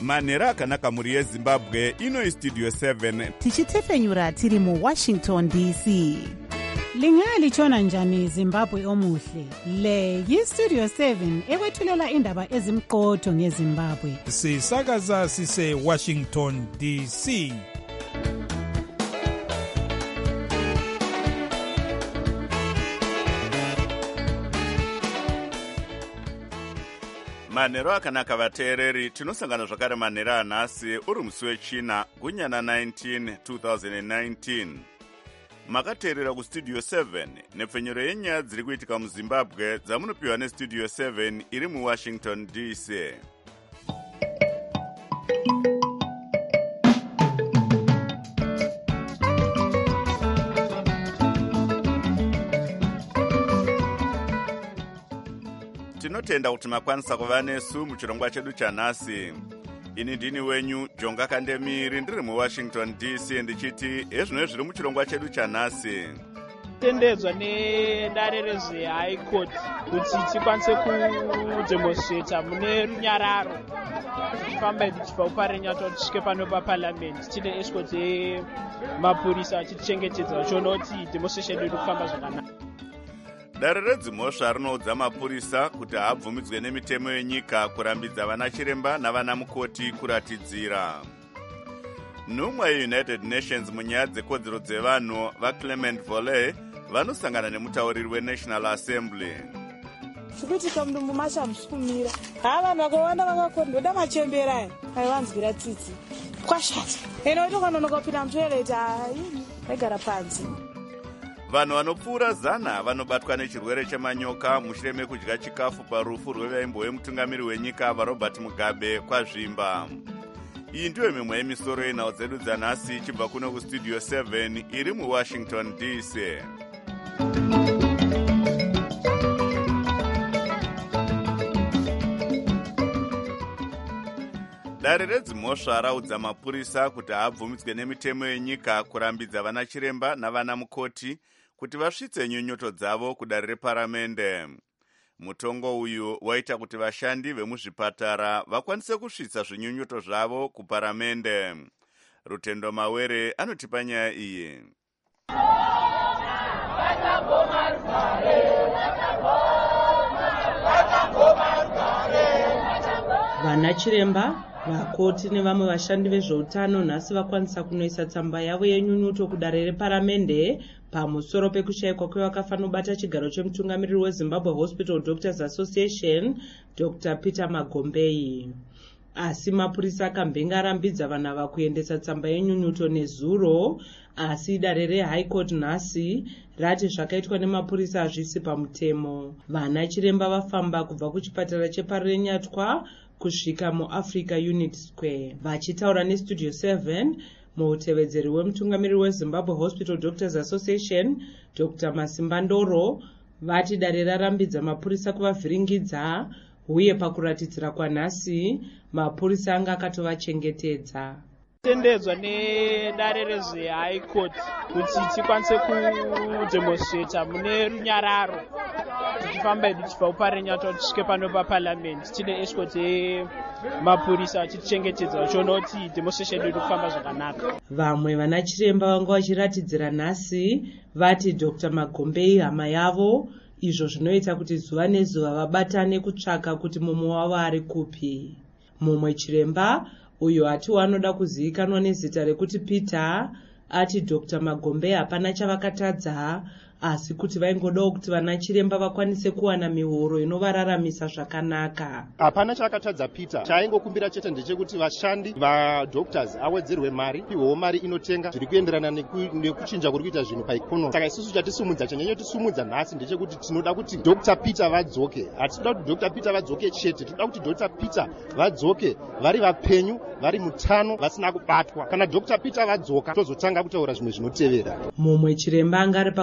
manhero akanaka mhuri yezimbabwe. Ino istudio 7 tichitefenyura tiri muWashington DC. Lingalitshona njani Zimbabwe omuhle? Le yistudio 7 ekwethulela indaba ezimqotho ngeZimbabwe. Sisakaza sise Washington DC. manhero akanaka vateereri. Tinosangana zvakare manhero anhasi uri musi wechina gunyana 19 2019. Makateerera kustudio 7 nepfenyuro yenyaya dziri kuitika muZimbabwe dzamunopiwa nestudio 7 iri muWashington DC. Tinotenda kuti makwanisa kuva nesu muchirongwa chedu chanhasi. Ini ndini wenyu Jonga Kandemiri ndiri muWashington DC ndichiti ezvino zviri muchirongwa chedu chanhasi. Tendedzwa nedare rezveHigh Court kuti tikwanise kudemonstrata mune runyararo tichifamba tichibva kuparenya tisvike pano paparliament tine escort yemapurisa achitichengetedza vachiona kuti demonstration yedu kufamba zvakanaka. Dare redzimhosva rinoudza mapurisa kuti haabvumidzwe nemitemo yenyika kurambidza vana chiremba navana mukoti kuratidzira. Nhumwa yeUnited Nations munyaya dzekodzero dzevanhu vaClement Volley vanosangana nemutauriri weNational Assembly. Zvikuitika mudumbu macho hamushikumira. Vanhu vakawana vakakondoda machembera aivanzwira tsitsi kwashata eno itokanonoka kupinda mutoileti vaigara panze. Vanhu vanopfuura 100 vanobatwa nechirwere chemanyoka mushure mekudya chikafu parufu rwevaimbo wemutungamiri wenyika vaRobert Mugabe kwazvimba. Iyi ndiyo mimwe yemisoro yenhau dzedu dzanhasi ichibva kuno kustudio 7 iri muWashington DC. Dare redzimhosva raudza mapurisa kuti haabvumidzwe nemitemo yenyika kurambidza vana chiremba navana mukoti kuti vasvitse nyunyoto dzavo kudare reparamende. Mutongo uyu waita kuti vashandi vemuzvipatara vakwanise kusvitsa zvinyunyoto zvavo kuparamende. Rutendo Mawere anotipa nyaya iyi. Vana chiremba, vakoti nevamwe vashandi vezveutano nhasi vakwanisa kunoisa tsamba yavo yenyunyuto kudare reparamende pamusoro pekushayikwa kwevakafanobata chigaro chemutungamiriri weZimbabwe Hospital Doctors Association Dr. Peter Magombei. Asi mapurisa akambenga arambidza vanhu ava kuendesa tsamba yenyunyuto nezuro, asi dare reHigh Court nhasi rati zvakaitwa nemapurisa hazvisi pamutemo. Vana chiremba vafamba kubva kuchipatara cheparenyatwa kusvika muAfrica Unit Square. Vachitaura nestudio 7, muutevedzeri wemutungamiriri weZimbabwe Hospital Doctors Association Dr. Masimba Ndoro vati dare rarambidza mapurisa kuvavhiringidza uye pakuratidzira kwanhasi mapurisa anga akatovachengetedza. Tendedzwa nedare rezveHigh Court kuti tikwanise kudemonstrata mune runyararo tichifamba tichibva kuparenya tisvike pano paparliament tine escort yemapurisa achitichengetedza vachiona kuti demonstration yedu kufamba zvakanaka. Vamwe vana chiremba vanga vachiratidzira nhasi vati Dr. Magombei hama yavo, izvo zvinoita kuti zuva nezuva vabatane kutsvaka kuti mumwe wavo ari kupi. Mumwe chiremba uyo ati wanoda kuzivikanwa nezita rekuti Peter ati Dr. Magombei hapana chavakatadza, asi kuti vaingodawo kuti vana chiremba vakwanise kuwana mihoro inovararamisa zvakanaka. Hapana chavakatadza Peter, chaingokumbira chete ndechekuti vashandi vadoctors awedzerwe mari, piwewo mari inotenga zviri kuenderana nekuchinja kuri kuita zvinhu paikonomi. Saka isusu chatisumudza chanyanyotisumudza nhasi ndechekuti tinoda kuti Dr. Peter vadzoke. Hatitoda kuti Dr. Peter vadzoke chete, tinoda kuti Dr. Peter vadzoke vari vapenyu, vari mutano, vasina kubatwa. Kana Dr. Peter vadzoka tozotanga kutaura zvimwe zvinotevera. Mumwe chiremba anga ari pakuratidza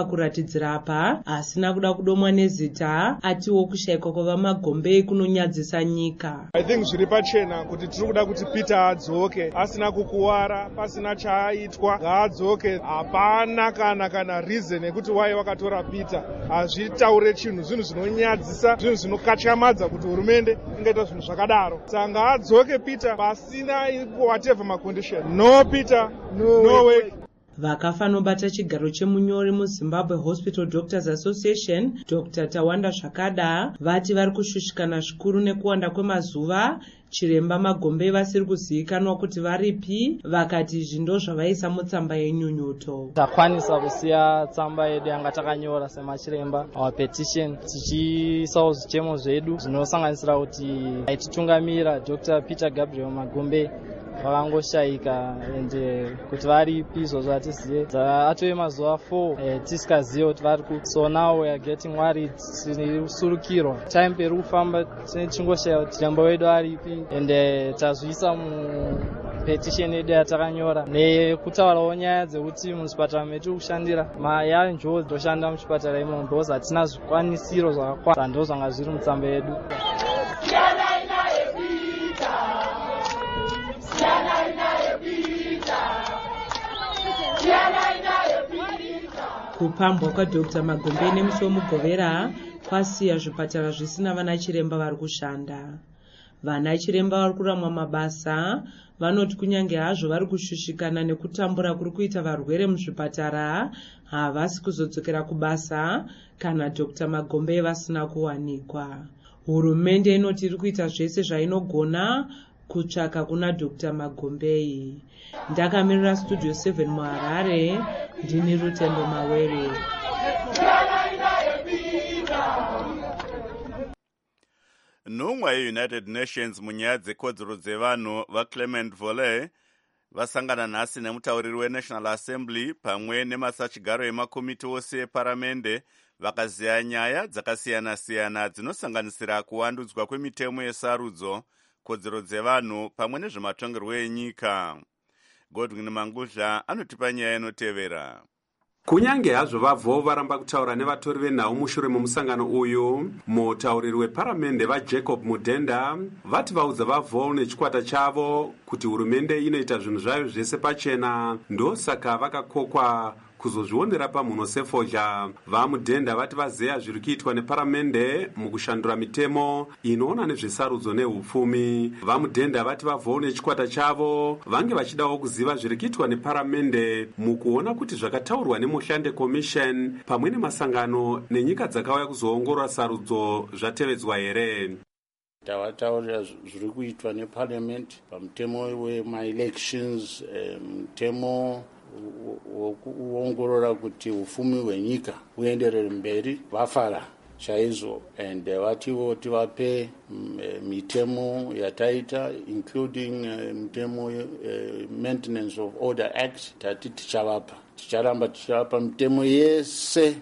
akadanidzira apa asina kuda kudomwa nezita atiwo kushayikwa kwavamagombe kunonyadzisa nyika. I think zviri pachena kuti tiri kuda kuti Peter adzoke asina kukuwara, pasina chaaitwa, ngaadzoke. Hapana kana reason yekuti wai wakatora Peter. Hazvitaure chinhu, zvinhu zvinonyadzisa, zvinhu zvinokatyamadza kuti hurumende ingaita zvinhu zvakadaro. Saka ngaadzoke Peter pasina whatever macondition. No Peter, no way. Vakafa nobata chigaro chemunyori muZimbabwe Hospital Doctors Association, Dr. Tawanda Zvakada, vati vari kushushikana zvikuru nekuwanda kwemazuva chiremba Magombe vasiri kuzivikanwa kuti varipi, vakati zvindo zvavaisa mutsamba yenyunyuto. Takwanisa kusiya tsamba yedu yanga takanyora semachiremba our petition tichiisawo zvichemo zvedu zvinosanganisira kuti aititungamira Dr. Peter Gabriel Magombe vakangoshayika ende kuti varipi izvozvo hatizive. Atove mazuva 4 tisikazive kuti variku. So now we are getting worried, tirisurukirwa. Time peri kufamba tichingoshayiwa kuti chiremba wedu aripi ende tazviisa petition yedu yatakanyora nekutaurawo nyaya dzekuti muzvipatara medu kushandira yanjodzi toshanda muchipatara imomo because hatina zvikwanisiro zvakakwana. Ndo zvanga zviri mutsamba yedu. Kupambwa kwaDr. Magombe nemusi wemugovera kwasiya zvipatara zvisina vana chiremba vari kushanda. Vana chiremba vari kuramwa mabasa vanoti kunyange hazvo vari kushushikana nekutambura kuri kuita varwere muzvipatara, havasi kuzodzokera kubasa kana Dr. Magombe vasina kuwanikwa. Hurumende inoti iri kuita zvese zvainogona kutsvaka kuna Dr. Magombe. Ndakamirira Studio 7 muHarare, ndini Rutendo Mawere. Nhumwa yeUnited Nations munyaya dzekodzero dzevanhu vaClement Volley vasangana nhasi nemutauriri weNational Assembly pamwe nemasachigaro emakomiti ose eparamende vakaziya nyaya dzakasiyana-siyana dzinosanganisira kuwandudzwa kwemitemo yesarudzo, kodzero dzevanhu pamwe nezvematongerwo enyika. Godwin Mangudla anotipa nyaya inotevera. Kunyange hazvo vavho varamba kutaura nevatori venhau mushure memusangano uyu, mutauriri weparamende vaJacob Mudenda vati vaudza vavho nechikwata chavo kuti hurumende inoita zvinhu zvayo zvese pachena, ndosaka vakakokwa kuzozvionera pamhuno sefodya. VaMudenda vati vazeya zviri kuitwa neparamende mukushandura mitemo inoona nezvesarudzo neupfumi. VaMudenda vati vavho nechikwata chavo vange vachidawo kuziva zviri kuitwa neparamende mukuona kuti zvakataurwa neMuhlande Commission pamwe nemasangano nenyika dzakauya kuzoongorora sarudzo zvatevedzwa here. Tavataurira zviri kuitwa neparliament pamutemo wema-elections, mutemo wokuongorora kuti ufumi hwenyika uenderere mberi. Vafara chaizvo ende vatiwo tivape mitemo yataita including mitemo Maintenance of Order Act. Tati ticharamba tichavapa mitemo yese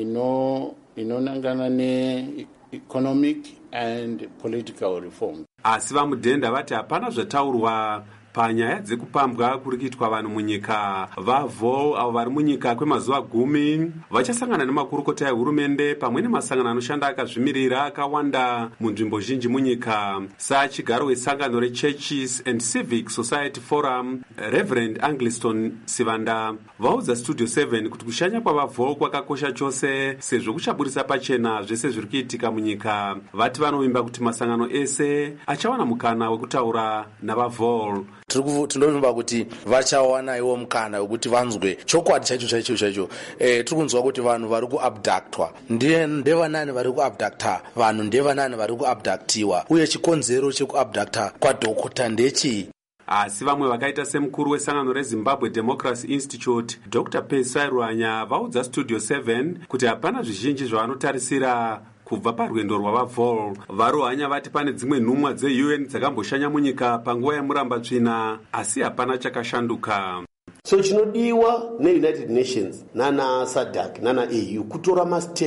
inonangana ne-economic and political reform. Asi VaMudenda vati hapana zvataurwa panyaya dzekupambwa kuri kuitwa vanhu munyika. Vavho avo vari munyika kwemazuva 10 vachasangana nemakurukota ehurumende pamwe nemasangano anoshanda akazvimirira akawanda munzvimbo zhinji munyika. Sachigaro wesangano reChurches and Civic Society Forum, Reverend Angliston Sivanda vaudza Studio 7 kuti kushanya kwavavho kwakakosha chose sezvo kuchaburisa pachena zvese zviri kuitika munyika. Vati vanovimba kuti masangano ese achawana mukana wekutaura navavho. Tinoimba kuti vachawana iwo mukana wekuti vanzwe chokwadi chaicho. Tiri kunzwa kuti vanhu vari kuabductwa. Ndevanani vari kuabducta vanhu? Ndevanani vari kuabductiwa? Uye chikonzero chekuabducta kwadhokota ndechii? Asi vamwe vakaita semukuru wesangano reZimbabwe Democracy Institute, Dr. Pesai Ruanya vaudza Studio 7 kuti hapana zvizhinji zvavanotarisira kubva parwendo rwavavho. Varuhanya vati pane dzimwe nhumwa dzeUN dzakamboshanya munyika panguva yemurambatsvina asi hapana chakashanduka. So chinodiwa neUnited Nations nana SADC nana AU kutora masteps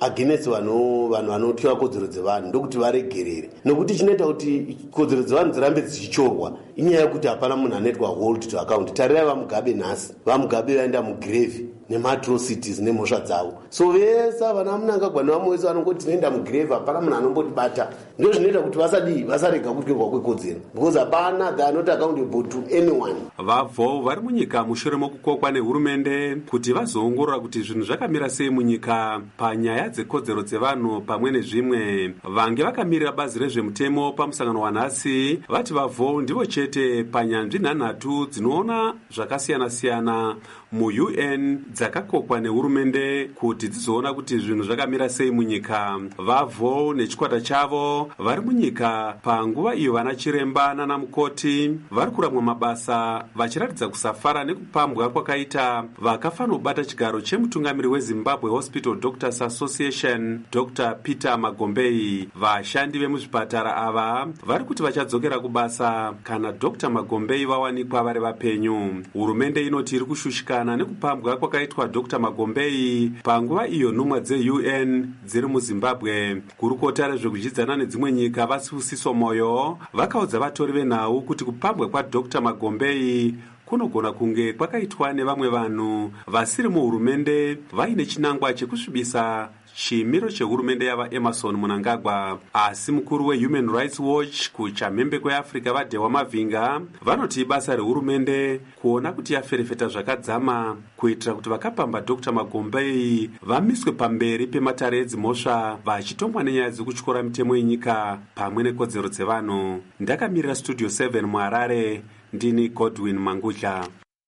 against vanhu vanotyiwa kodzero dzevanhu ndokuti varegerere, nokuti chinoita kuti kodzero dzevanhu dzirambe dzichichorwa inyaya yekuti hapana munhu anoitwa hold to account. Tarirai vamugabe nhasi, vamugabe vaenda mugrave nematrocities nemhosva dzavo. So vese vana munangagwa nevamwe vese vanongoti tinoenda mugrave, hapana munhu anombotibata. Ndo zvinoita kuti vasarega kutyirwa kwekodzero, because hapana they are not accountable to anyone. Vabvo vari munyika mushure mokukokwa nehurumende kuti vazoongorora kuti zvinhu zvakamira sei munyika panyaya dzekodzero dzevanhu pamwe nezvimwe. Vange vakamirira bazi rezvemutemo pamusangano wanhasi vati vabvo ndivo chete panyanzvi nhanhatu dzinoona zvakasiyana-siyana mu-UN dzakakokwa nehurumende kuti dzizoona kuti zvinhu zvakamira sei munyika. Vabvo nechikwata chavo vari munyika panguva iyo vana chiremba nana mukoti vari kuramwa mabasa vachiratidza kusafara nekupambwa kwakaita vakafanobata chigaro chemutungamiri weZimbabwe Hospital Doctors Association Dr. Peter Magombei. Vashandi vemuzvipatara ava vari kuti vachadzokera kubasa kana Dr. Magombei vawanikwa vari vapenyu. Hurumende inoti iri kushushikana nekupambwa kwakaitwa Dr. Magombei panguva iyo nhumwa dze-UN dziri muZimbabwe. Gurukota rezvekudyidzana nedzimwe nyika vaSibusiso Moyo vakaudza vatori venhau kuti kupambwa kwaDr. Magombei kunogona kunge kwakaitwa nevamwe vanhu vasiri muhurumende vaine chinangwa chekusvibisa chimiro chehurumende yava Emerson Mnangagwa. Asi mukuru weHuman Rights Watch kuchamhembe kweAfrica vaDhewa Mavhinga vanoti basa rehurumende kuona kuti yaferefeta zvakadzama kuitira kuti vakapamba Dr. Magombei vamiswe pamberi pematare edzimhosva vachitomwa nenyaya dzekutyora mitemo yenyika pamwe nekodzero dzevanhu. Ndakamirira Studio 7 muHarare, ndini Godwin Mangudla.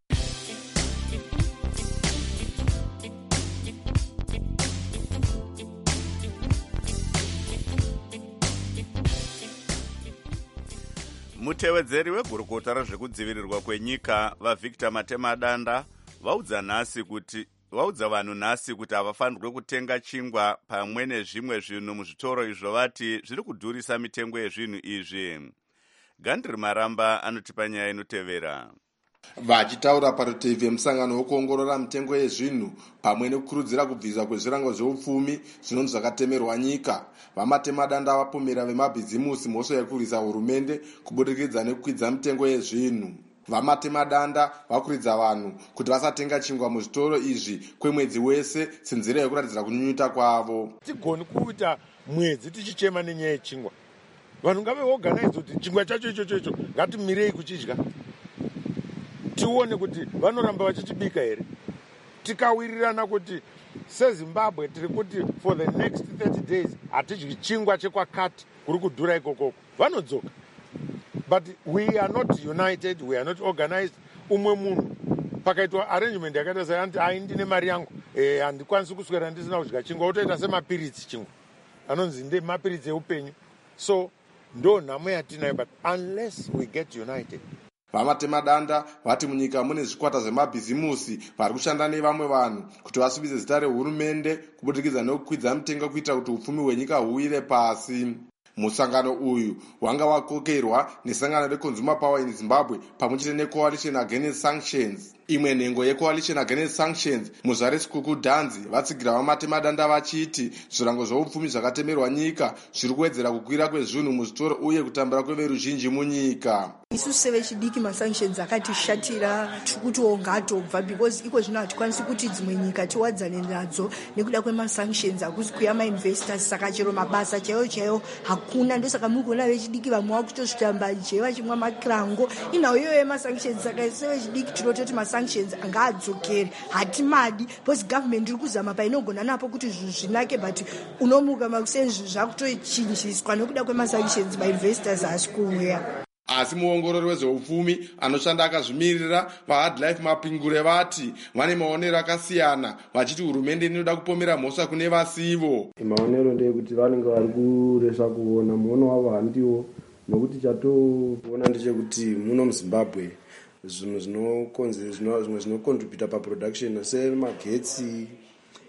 Mutevedzeri wegurukota rezvekudzivirirwa kwenyika vaVictor Matemadanda vaudza vanhu nhasi kuti havafanirwe kutenga chingwa pamwe nezvimwe zvinhu muzvitoro izvo vati zviri kudhurisa mitengo yezvinhu izvi. Gandri Maramba anotipa nyaya inotevera. Vachitaura parutivi vemusangano wokuongorora mitengo yezvinhu pamwe nekukurudzira kubviswa kwezvirango zveupfumi zvinonzi zvakatemerwa nyika, vaMatemadanda vapomera vemabhizimusi mhosva yekurwisa hurumende kubudikidza nekukwidza mitengo yezvinhu. VaMatemadanda vakuridza vanhu kuti vasatenga chingwa muzvitoro izvi kwemwedzi wese senzira yekuratidzira kunyunyuta kwavo. Tigoni kuita mwedzi tichichema nenyaya yechingwa. Vanhu ngaveorganize kuti chingwa chacho ichocho ngatimirei kuchidya, tione kuti vanoramba vachitibika here. Tikawirirana kuti seZimbabwe tiri kuti for the next 30 days hatidyi chingwa chekwakati kuri kudhura ikokoko, vanodzoka. But we are not united, we are not organized. Umwe munhu pakaitwa arrangement yakaita seyanti ndine mari yangu handikwanisi kuswera ndisina kudya chingwa, otoita semapiritsi chingwa anonzi ndemapiritsi eupenyu. So ndo nhamo yatinayo, but unless we get united. VaMatemadanda vati munyika mune zvikwata zvemabhizimusi vari kushanda nevamwe vanhu kuti vasvibise zita rehurumende kubudikidza nekukwidza mitengo kuitira kuti upfumi hwenyika huwire pasi. Musangano uyu wanga wakokerwa nesangano reConsumer Power in Zimbabwe pamwechete neCoalition Against Sanctions. Imwe nhengo yeCoalition Against Sanctions muzvare Sikuku Dhanzi vatsigira vaMatemadanda vachiti zvirango zveupfumi zvakatemerwa nyika zviri kuwedzera kukwira kwezvinhu muzvitoro uye kutambira kweveruzhinji munyika. Isusu sevechidiki masanctions akatishatira tikuti ongatobva because iko zvino hatikwanisi kuti dzimwe nyika tiwadzane nadzo nekuda kwemasanctions hakusi kuya mainvestors, saka chero mabasa chaiyo hakuna. Ndosaka muri kuona vechidiki vamwe vakutosvitamba chaiyo vachimwa makrango inawo iyoyo yemasanctions. Saka sevechidiki tinototi masanctions angadzokere, hatimadi because government iri kuzama painogona napo kuti zvinhu zvinake, but unomuka makuseni zvinhu zvakutochinjiswa nekuda kwemasanctions mainvestors hasi kuuya. Asi muongorori wezveupfumi anoshanda akazvimirira vaHardlife Mapingure vati vane maonero akasiyana, vachiti hurumende inoda kupomera mhosva kune vasivo. Maonero ndeyekuti vanenge vari kuresa kuona muono wavo handiwo, nokuti chatoona ndechekuti muno muZimbabwe zvinhu zvimwe zvinokontributa paproduction semagetsi,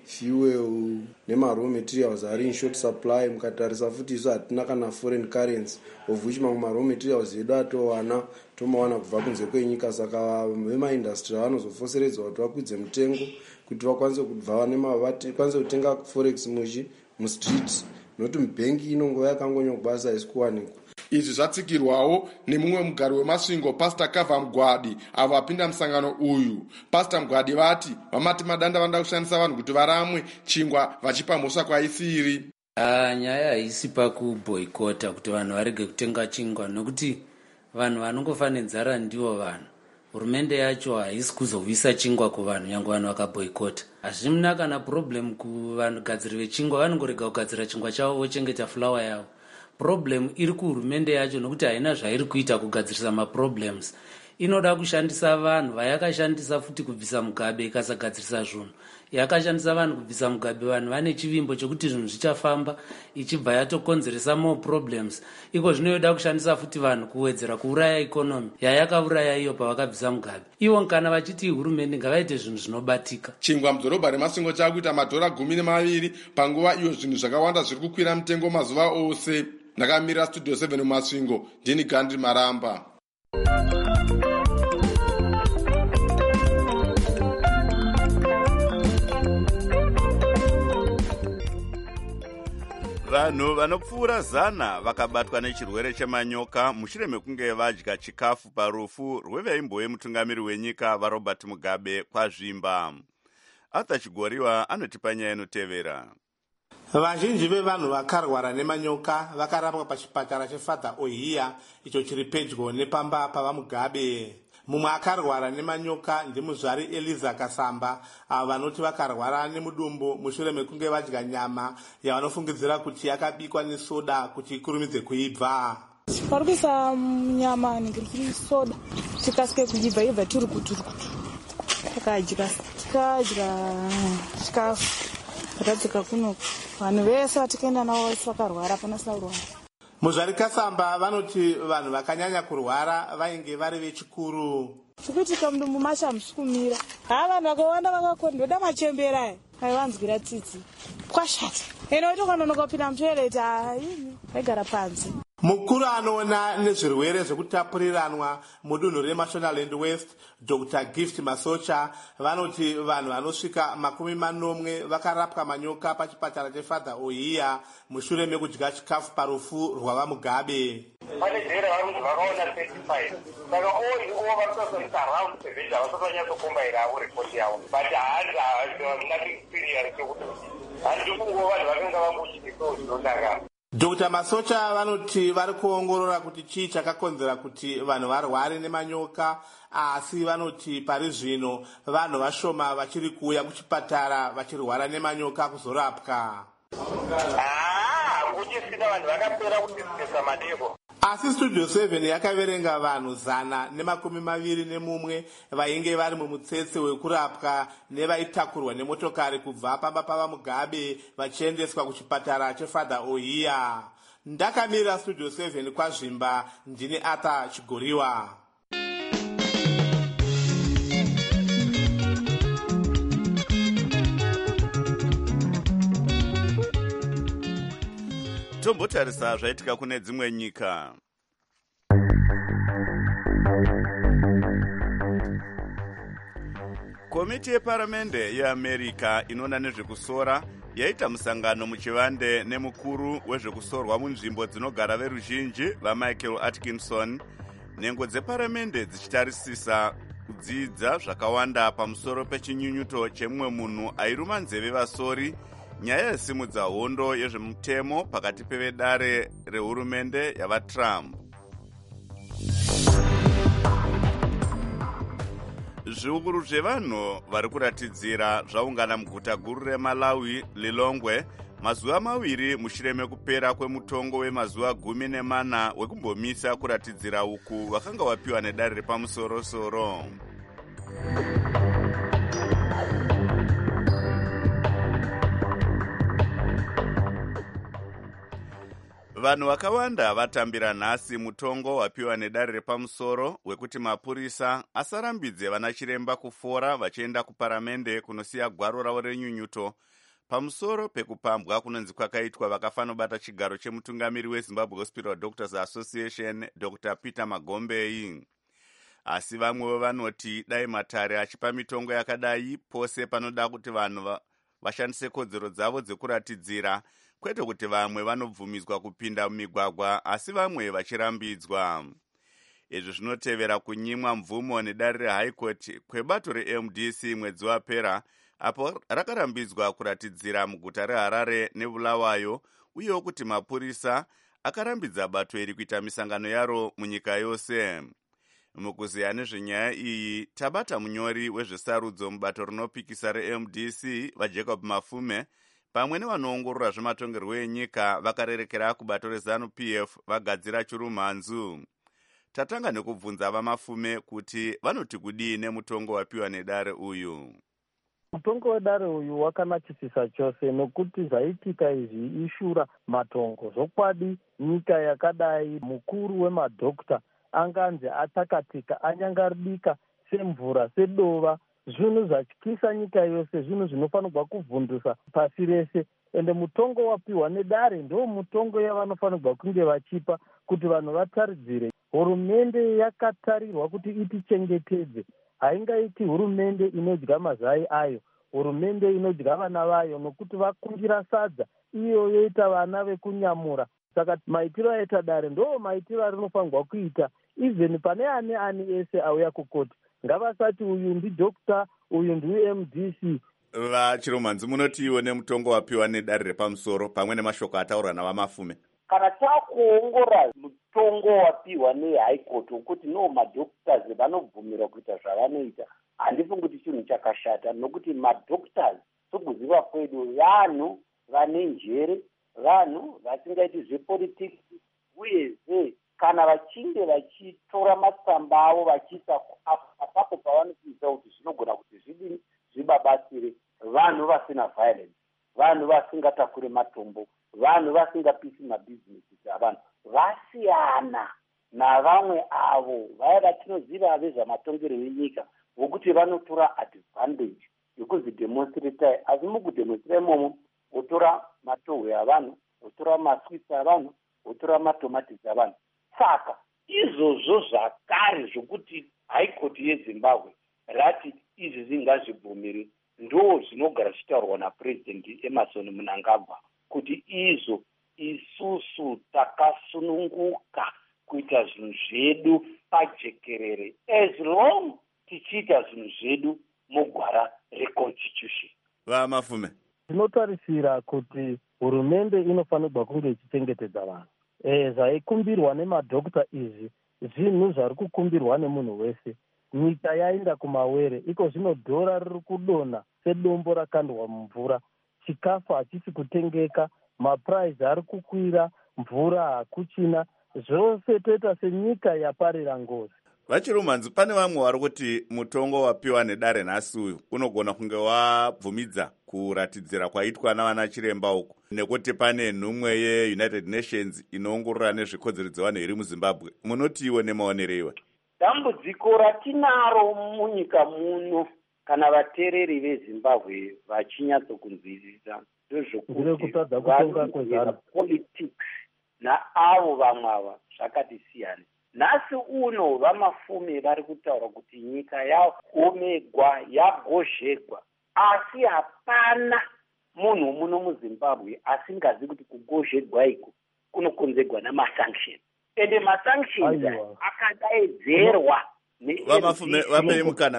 fuel nemaraw materials ari in short supply. Mukatarisa futi isu hatina kana foreign currency of which mamwe maraw materials edu atowana tomawana kubva kunze kwenyika. Saka vemaindastry vanozofoseredza kuti vakwidze mutengo kuti vakwanise kubva vakwanise kutenga forex mustreet, nokuti mubhengi inongova yakangonywa kubasa haisi kuwanikwa. Izvi zvatsikirwawo nemumwe mugari wemasvingo Pastor Kava Mugwadi avo vapinda musangano uyu. Pastor Mugwadi vati vamati madanda vanoda kushandisa vanhu kuti varamwe chingwa vachipa mhosva kwaisiri. Nyaya haisi pakuboyikota kuti vanhu varege kutenga chingwa, nokuti vanhu vanongofa nenzara ndivo vanhu. Hurumende yacho haisi kuzovisa chingwa kuvanhu nyangwe vanhu vakaboyikota. Hazvina kana problem kuvanhu gadziri vechingwa, vanongorega kugadzira chingwa chavo vochengeta flour yavo. Problem iri kuhurumende yacho nokuti haina zvairi kuita kugadzirisa maproblems. Inoda kushandisa vanhu vayakashandisa futi kubvisa Mugabe ikasagadzirisa zvinhu. Yakashandisa vanhu kubvisa Mugabe, vanhu vane chivimbo chokuti zvinhu zvichafamba, ichibva yatokonzeresa more problems. Iko zvinoda kushandisa futi vanhu kuwedzera kuuraya economy yayakauraya iyo pavakabvisa Mugabe. Ivo kana vachiti hurumende ngavaite zvinhu zvinobatika. Chingwa mudhorobha remasvingo chakuita madhora 12 panguva iyo zvinhu zvakawanda zviri kukwira mutengo mazuva ose. Ndakamirira Studio 7 mumasvingo, ndini Gandhi Maramba. Vanhu vanopfuura 100 vakabatwa nechirwere chemanyoka mushure mekunge vadya chikafu parufu rweveimbo wemutungamiri wenyika vaRobert Mugabe kwazvimba. Arthur Chigoriwa anotipa nyaya inotevera. Vazhinji vevanhu vakarwara nemanyoka vakarapwa pachipatara cheFather Ohiya icho chiri pedyo nepamba pavaMugabe. Mumwe akarwara nemanyoka ndimuzvari Eliza Kasamba, avo vanoti vakarwara nemudumbu mushure mekunge vadya nyama yavanofungidzira kuti yakabikwa nesoda kuti ikurumidze kuibva. Vari kuisa nyama ningirikiri soda tikasike kuibva turukutu takadya chikafu ratadzika kuno vanhu vese vatikaenda navo vese vakarwara panasina kurwara. Muzvari Kasamba vanoti vanhu vakanyanya kurwara vainge vari vechikuru. Chikuitika mudumbu macho hamushikumira. Vanhu vakawanda vakakonda ndoda machembera aivanzwira tsitsi kwashata. Eno itokanonoka kupinda mutoireti vaigara panze. Mukuru anoona nezvirwere zvekutapuriranwa mudunhu reMashonaland West, Dr. Gift Masocha, vanoti vanhu vanosvika 40 vakarapwa manyoka pachipatara cheFather Ohiya mushure mekudya chikafu parufu rwavaMugabe. Pane jera vari kuti vakaona 35. Saka all varikuzoita around 70 havasatonyatsokombaira avo ripoti yavo. But nothing serious chekuti handiri kungova vanhu vakanga vakuchitika zvinodakara. Dr. Masocha vanoti vari kuongorora kuti chii chakakonzera kuti vanhu varware nemanyoka, asi vanoti pari zvino vanhu vashoma vachiri kuuya kuchipatara vachirwara nemanyoka kuzorapwa. Kuchisina vanhu vakapera kutisisa madeko. Asi Studio 7 yakaverenga vanhu 121 vainge vari mumutsetse wekurapwa nevaitakurwa nemotokari kubva pamba pavaMugabe vachiendeswa kuchipatara cheFather Ohiya. Ndakamirira Studio 7 kwazvimba, ndini Arthur Chigoriwa. Tombotarisa zvaitika kune dzimwe nyika. Komiti yeparamende yeAmerica inoona nezvekusora yaita musangano muchivande nemukuru wezvekusorwa munzvimbo dzinogara veruzhinji vaMichael Atkinson, nhengo dzeparamende dzichitarisisa kudzidza zvakawanda pamusoro pechinyunyuto chemumwe munhu airuma nzeve vasori, nyaya yasimudza hondo yezvemutemo pakati pevedare rehurumende yavaTrump. Zviuru zvevanhu vari kuratidzira zvaungana muguta guru reMalawi, Lilongwe, mazuva 2 mushure mekupera kwemutongo wemazuva 14 wekumbomisa kuratidzira uku vakanga vapiwa nedare repamusoro-soro. Vanhu vakawanda vatambira nhasi mutongo wapiwa nedare repamusoro wekuti mapurisa asarambidze vana chiremba kufora vachienda kuparamende kunosiya gwaro ravo renyunyuto pamusoro pekupambwa kunonzi kwakaitwa vakafanobata chigaro chemutungamiri wezimbabwe hospital doctors association Dr. Peter Magombei. Asi vamwevo vanoti dai matare achipa mitongo yakadai pose panoda kuti vanhu vashandise kodzero dzavo dzekuratidzira, kwete kuti vamwe vanobvumidzwa kupinda mumigwagwa asi vamwe vachirambidzwa. Izvi zvinotevera kunyimwa mvumo nedare reHigh Court kwebato reMDC mwedzi wapera, apo rakarambidzwa kuratidzira muguta reHarare neBulawayo, uyewo kuti mapurisa akarambidza bato iri kuita misangano yaro munyika yose. Mukuziya nezvenyaya iyi tabata munyori wezvesarudzo mubato rinopikisa reMDC vaJacob Mafume pamwe nevanoongorora zvematongerwo enyika vakarerekera kubato reZANU-PF vagadzira chirumhanzu. Tatanga nekubvunza vaMafume kuti vanoti kudii nemutongo wapiwa nedare uyu. Mutongo wedare uyu wakanakisisa chose nokuti zvaitika izvi ishura matongo. Zvokwadi nyika yakadai mukuru wemadhokta anganzi atakatika, anyangaridika semvura, sedova, zvinhu zvatyisa nyika yose, zvinhu zvinofanirwa kuvhundusa pasi rese. Ende mutongo wapiwa nedare ndo mutongo yavanofanirwa kunge vachipa kuti vanhu vataridzire. Hurumende yakatarirwa kuti itichengetedze, haingaiti hurumende inodya mazai ayo, hurumende inodya vana vayo, nokuti vakungira sadza iyo yoita vana vekunyamura. Saka maitiro aita dare ndo maitiro arinofanirwa kuita, even pane ani ese auya kukoti. Ngavasati uyu ndidhokta, uyu ndiMDC. Vachiromhanzi, munoti iwo nemutongo wapiwa nedare repamusoro pamwe nemashoko ataurwa navaMafume. Kana takuongora mutongo wapiwa neHigh Court wokuti no madhoktas vanobvumirwa kuita zvavanoita, handifungi kuti chinhu chakashata, nokuti madhoktas sokuziva kwedu vanhu vane njere, vanhu vasingaiti zvepolitics, uyezve kana vachinge vachitora matsamba avo vachiisa apapo pavanotiisa kuti zvinogona kuti zvidini zvibabatsire vanhu vasina violence, vanhu vasingatakure matombo, vanhu vasingapisi mabhizinesi dzavanhu, vasiyana navamwe avo vaya vatinoziva vezvamatongero enyika vokuti vanotora advantage yekuzvidemonstrata. Asi mukudemonstrata imomo wotora matohwe avanhu, wotora maswits avanhu, wotora matomati dzavanhu. Saka izvozvo zvakare zvokuti High Court yeZimbabwe rati izvi zvingazvibvumiri, ndo zvinogara zvichitaurwa naPresident Emmerson Mnangagwa kuti izvo isusu takasununguka kuita zvinhu zvedu pajekerere, as long tichiita zvinhu zvedu mugwara reconstitution. VaMafume, tinotarisira kuti hurumende inofanirwa kunge ichichengetedza vanhu. Zvaikumbirwa nemadhokta izvi zvinhu zviri kukumbirwa nemunhu wese. Nyika yaenda kumawere, iko zvino dhora riri kudonha sedombo rakandwa mumvura, chikafu hachisi kutengeka, mapuraizi ari kukwira, mvura hakuchina, zvose toita senyika yaparira ngozi. Vachiromhanzi, pane vamwe vari kuti mutongo wapiwa nedare nhasi uyu unogona kunge wabvumidza kuratidzira kwaitwa navana chiremba uku, nekuti pane nhumwe yeUnited Nations inoongorora nezvekodzero dzevanhu iri muZimbabwe. Munoti iwe nemaonero iwe? Dambudziko ratinaro munyika muno kana vateereri veZimbabwe vachinyatsokunzwisisa ndezvokuti politics naavo vamwe ava zvakati siyana. Nhasi uno vaMafume vari kutaura kuti nyika yaomegwa, yagozhegwa, asi hapana munhu muno muZimbabwe asingazi kuti kugozhegwa iko kunokonzerwa namasanctions. Ende masanctions akadaedzerwa vaMafume vapei mukana.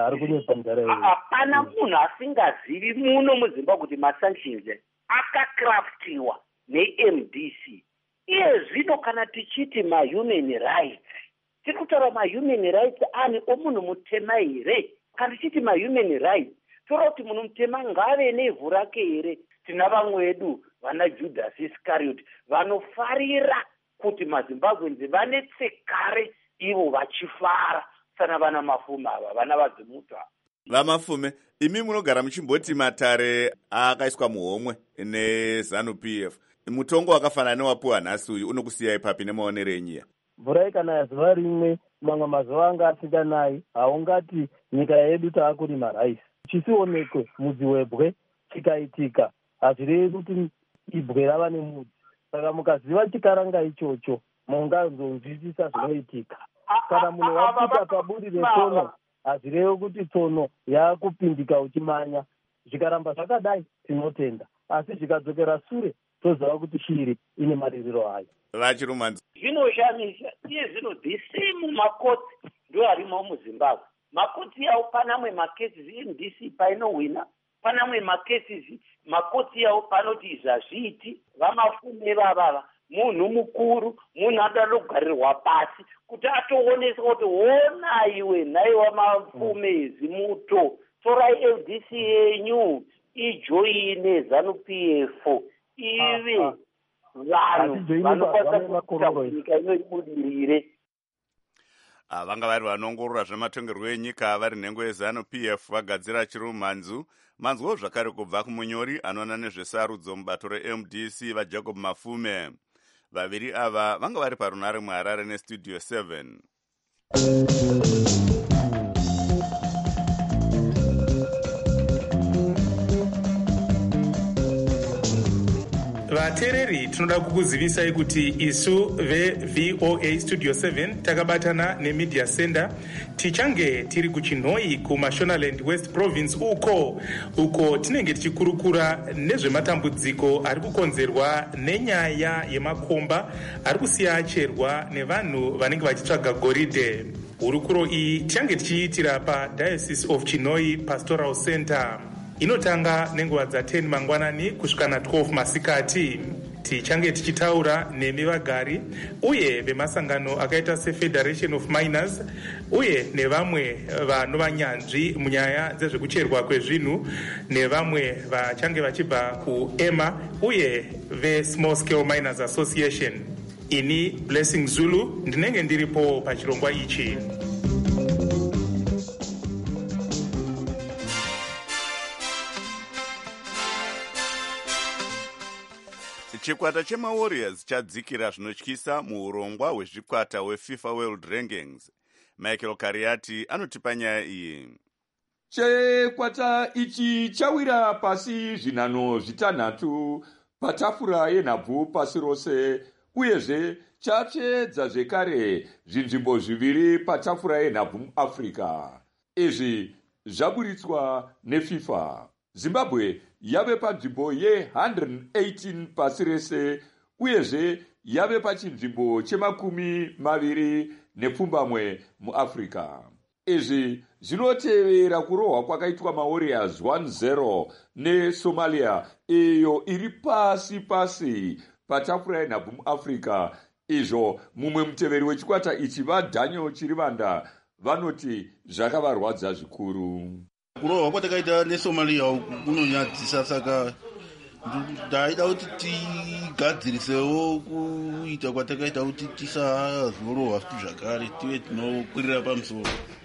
Hapana munhu asingazivi muno muZimbabwe kuti masanctions akakraftiwa neMDC. Iye zvino kana tichiti mahuman rights, tiri kutaura mahuman rights ani omunhu mutema here? Kana tichiti mahuman rights, toda kuti munhu mutema ngave nevhu rake here? Tina vamwe vedu vana Judas Iscariot vanofarira kuti maZimbabwenzi vane tsekare ivo vachifara sana vana Mafume ava, vana vadzimutu ava. VaMafume, imi munogara muchimboti matare akaiswa muhomwe neZANU-PF. Mutongo wakafanana newapiwa nhasi uyu unokusiyai papi nemaonero enyika? Mvura ikanaya zuva rimwe, mamwe mazuva anga asinganayi, haungati nyika yedu taakurima raisi. Chisionekwe mudziwebwe chikaitika hazvirevi kuti ibwe rava nemudzi. Saka mukaziva chikaranga ichocho mungazonzwisisa zvinoitika. Kana munhu wapita paburi retsono hazvirevi kuti tsono yaakupindika uchimanya. Zvikaramba zvakadai tinotenda, asi zvikadzokera sure toziva kuti shiri ine maririro ayo. Vachirumanzi zvinoshamisa iye zvino the same makoti ndo arimo muZimbabwe. Makoti yawo panamwe makesi MDC painowina, panamwe makesi makoti yawo panoti izvazviiti vamafume vavava munhu mukuru, munhu adada kugarirwa pasi kuti atoonesa kuti wona iwe nhaiwa mafume zimuto torai MDC yenyu ijoine ZANU-PF ive vanhu vanokwanisa kuita nyika inoibudirire. vanga vari vanongorora zvematongerwo enyika vari nhengo yeZANU-PF vagadzira Chirumanzu. Manzwawo zvakare kubva kumunyori anoona nezvesarudzo mubato reMDC vaJacob Mafume. Vaviri ava vanga vari parunare muHarare neStudio 7. Vateereri, tinoda kukuzivisai kuti isu veVOA Studio 7 takabatana neMedia Center tichange tiri kuChinhoi kuMashonaland West Province uko tinenge tichikurukura nezvematambudziko ari kukonzerwa nenyaya yemakomba ari kusiya acherwa nevanhu vanenge vachitsvaga goridhe. Hurukuro iyi tichange tichiitira paDiocese of Chinhoi Pastoral Center. Inotanga nenguva dza10 mangwanani kusvika na12 masikati. Tichange tichitaura nemi vagari uye vemasangano akaita seFederation of Miners uye nevamwe vanovanyanzvi munyaya dzezvekucherwa kwezvinhu nevamwe vachange vachibva kuEMA uye veSmall Scale Miners Association. Ini Blessing Zulu ndinenge ndiripo pachirongwa ichi. Chikwata chemaWarriors chadzikira zvinotyisa muurongwa hwezvikwata hweFIFA World Rankings. Michael Kariati anotipa nyaya iyi. Chikwata ichi chawira pasi zvinhanho zvitanhatu patafura yenhabvu pasi rose, uyezve chapedza zvekare zvinzvimbo zviviri patafura yenhabvu muAfrica. Izvi zvaburitswa neFIFA. Zimbabwe yave panzvimbo ye118 pasi rese, uyezve yave pachinzvimbo che20 muAfrica. Izvi zvinotevera kurohwa kwakaitwa maWarriors 1-0 neSomalia, iyo iri pasi patafura yenhabvu muAfrica. Izvo mumwe muteveri wechikwata ichi vaDaniel Chirivanda vanoti zvakavarwadza zvikuru. Kurohwa kwatakaita neSomalia kunonyadzisa, saka ndaida kuti tigadzirisewo kuita kwatakaita kuti tisazorohwa futi zvakare, tive tinokwirira pamusoro.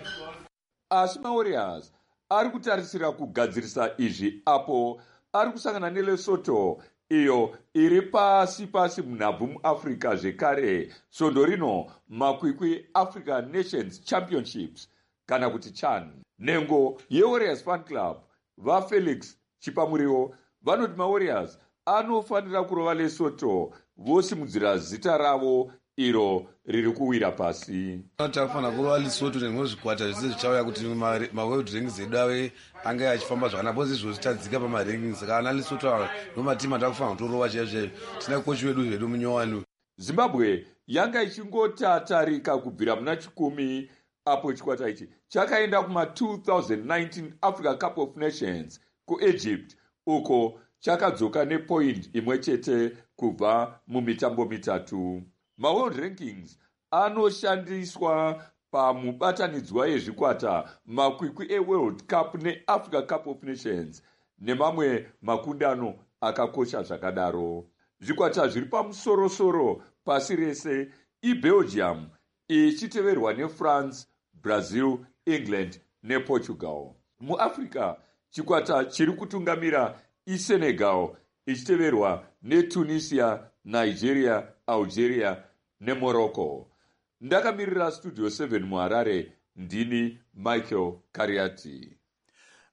Asi maWarriors ari kutarisira kugadzirisa izvi apo ari kusangana neLesotho, iyo iri pasi munhabvu muAfrica zvekare. Svondo rino makwikwi African Nations Championships kana kuti CHAN. Nhengo yeWarriors Fan Club vaFelix Chipamuriwo vanoti maWarriors anofanira kurova Lesotho vosimudzira zita ravo iro riri kuwira pasi. Tinofanira kurova Lesotho nezvikwata zvese zvichauya kuti maworld rankings edu ave ange achifamba zvakanaka, bozi izvo zvichadzika pamarankings. Kana Lesotho nomatimu atakufanira kutorova chaizvo. Tina kochi wedu zvedu munyowani. Zimbabwe yanga ichingotatarika kubvira muna 10 apo chikwata ichi chakaenda kuma2019 Africa Cup of Nations kuEgypt, uko chakadzoka nepoint imwe chete kubva mumitambo mitatu. MaWorld Rankings anoshandiswa pamubatanidzwa yezvikwata, makwikwi eWorld Cup neAfrica Cup of Nations nemamwe makundano akakosha zvakadaro. Zvikwata zviri pamusorosoro pasi rese iBelgium ichiteverwa neFrance, Brazil, England nePortugal. MuAfrica chikwata chiri kutungamira iSenegal ichiteverwa neTunisia, Nigeria, Algeria neMorocco. Ndakamirira Studio 7 muHarare, ndini Michael Kariati.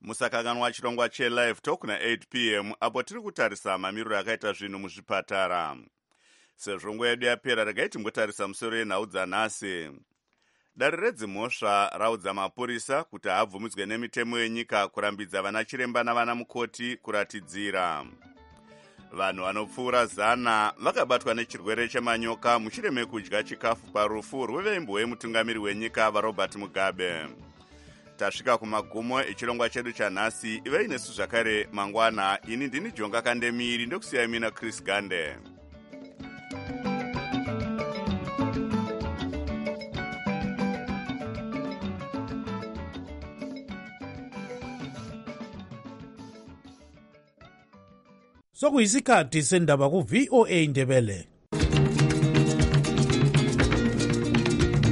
musakanganwa chirongwa chelive talk na8 p.m. apo tiri kutarisa mamiriro akaita zvinhu muzvipatara. Sezvo nguva yedu yapera, regai timbotarisa musoro yenhau dzanhasi. Dare redzimhosva raudza mapurisa kuti haabvumidzwe nemitemo yenyika kurambidza vana chiremba navana mukoti kuratidzira. Vanhu vanopfuura 100 vakabatwa nechirwere chemanyoka mushure mekudya chikafu parufu rweveimbwa wemutungamiri wenyika vaRobert Mugabe. Tasvika kumagumo echirongwa chedu chanhasi. Ivei nesu zvakare mangwana. Ini ndini Jonga Kandemiri, ndokusiyai mina Chris Gande. Sokuyisikhathi sendaba ku VOA Ndebele.